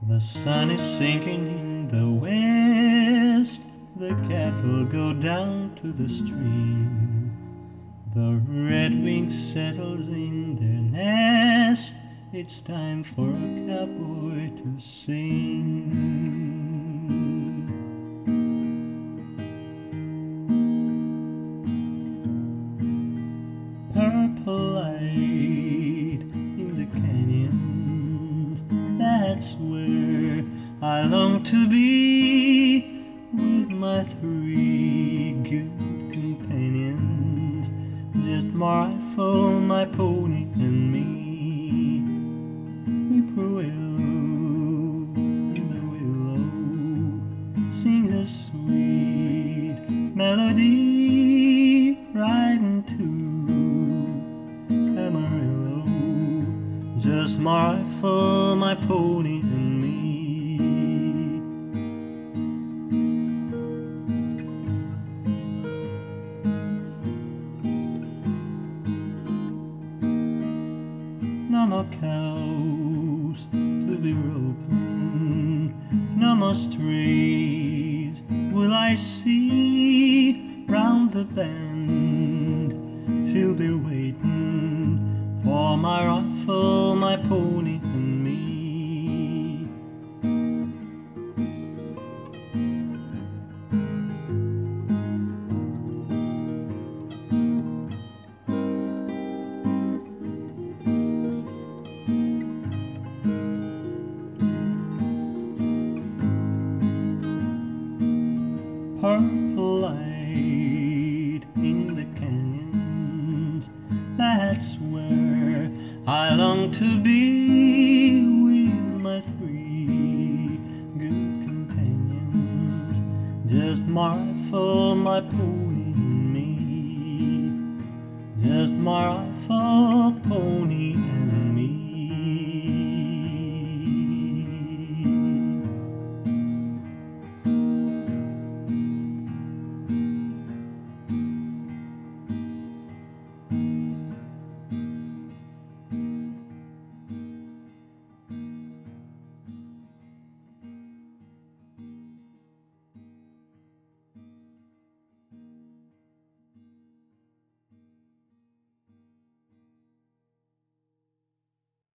The sun is sinking in the west, the cattle go down to the stream, the redwing settles in their nest, it's time for a cowboy to sing. Purple light in the canyons, that's where I long to be, with my three good companions, just my rifle, my pony, and me. Whippoorwill in the willow sings a sweet melody, riding to Amarillo, just my rifle, my pony, and me. No more cows to be roping, no more strays will I see round the bend. She'll be waiting for my rifle, my pony, and me. Purple light in the canyons, that's where I long to be, with my three good companions, just my rifle, my pony, and me, just my rifle, pony,